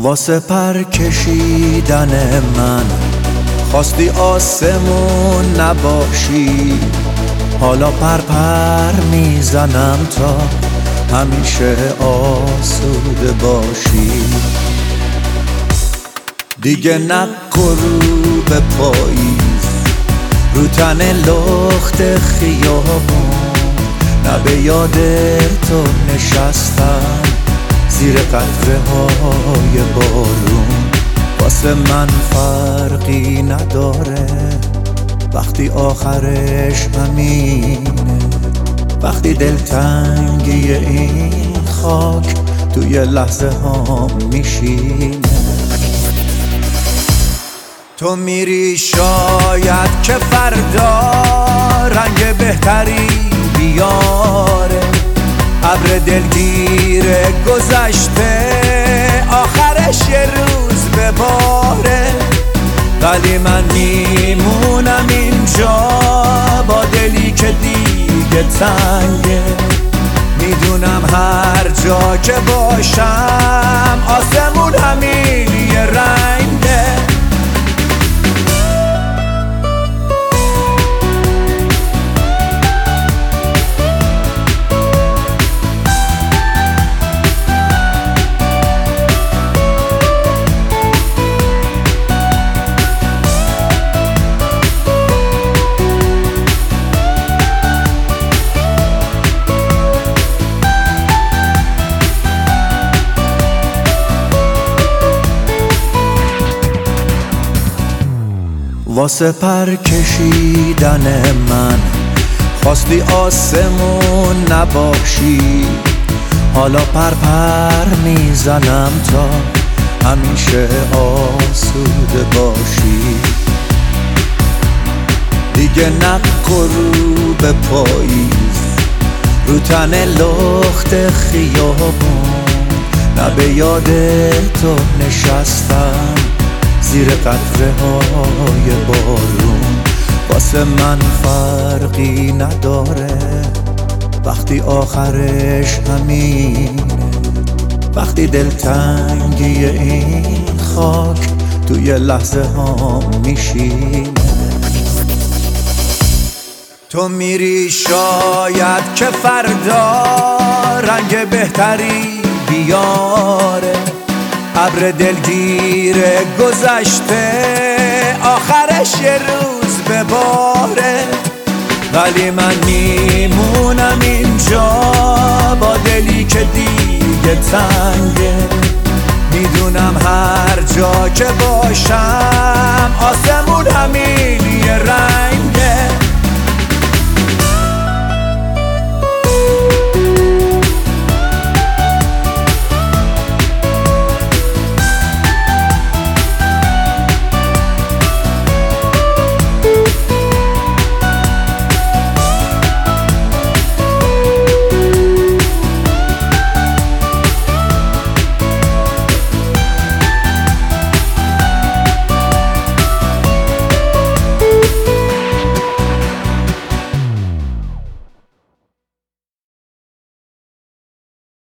واسه پر کشیدن من خواستی آسمون نباشی، حالا پر میزنم تا همیشه آسوده باشی. دیگه نکرو به پاییز رو تن لخت خیابون، نه به یاد تو نشستم زیر قطره های بارون. واسه من فرقی نداره وقتی آخرش همینه، وقتی دلتنگی این خاک توی لحظه ها میشینه. تو میری شاید که فردا رنگ بهتری بیاره، ابر دلگیر گذشته آخرش یه روز بباره، ولی من میمونم اینجا با دلی که دیگه تنگه. میدونم هر جا که باشم آسمون همین یه رنگه. واسه پر کشیدن من خواستی آسمون نباشی، حالا پر میزنم تا همیشه آسوده باشی. دیگه نکرو به پاییز رو تن لخت خیابون، نه به یاد تو نشستم زیر قطره های بارون. واسه من فرقی نداره وقتی آخرش همینه، وقتی دلتنگی این خاک توی لحظه ها میشینه. تو میری شاید که فردا رنگ بهتری بیاره، ابر دلگیر گذشته آخرش یه روز بباره، ولی من میمونم اینجا با دلی که دیگه تنگه. میدونم هر جا که باشم آسمون همین